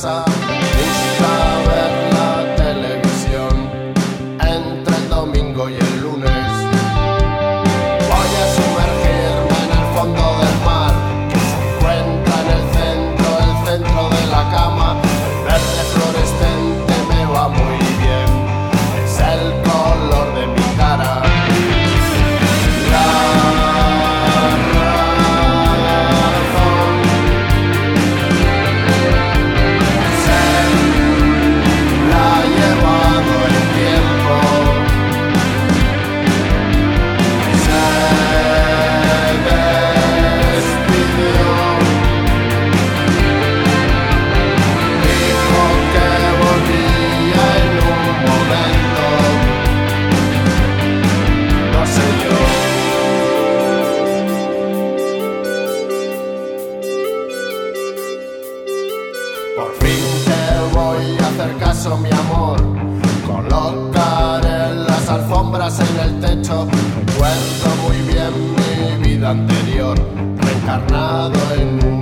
casa, gusta ver la televisión entre el domingo y el lunes. Voy a sumergirme en el fondo del mar, que se encuentra en el centro de la cama. El verde fluorescente me va muy bien, es el color de mi cara. Por fin te voy a hacer caso, mi amor. Colocaré las alfombras en el techo. Recuerdo muy bien mi vida anterior, reencarnado en un